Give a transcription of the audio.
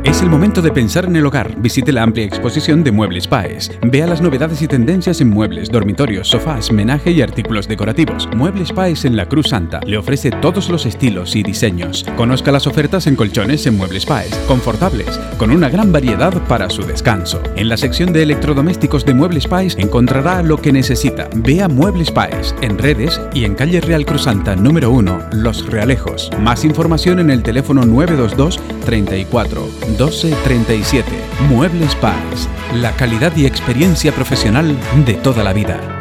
Es el momento de pensar en el hogar. Visite la amplia exposición de Muebles Paes. Vea las novedades y tendencias en muebles, dormitorios, sofás, menaje y artículos decorativos. Muebles Paes en la Cruz Santa le ofrece todos los estilos y diseños. Conozca las ofertas en colchones en Muebles Paes, confortables, con una gran variedad para su descanso. En la sección de electrodomésticos de Muebles Paes encontrará lo que necesita. Vea Muebles Paes en redes y en calle Real Cruz Santa número 1, Los Realejos. Más información en el teléfono 922 34 12 37. Muebles Paes, la calidad y experiencia profesional de toda la vida.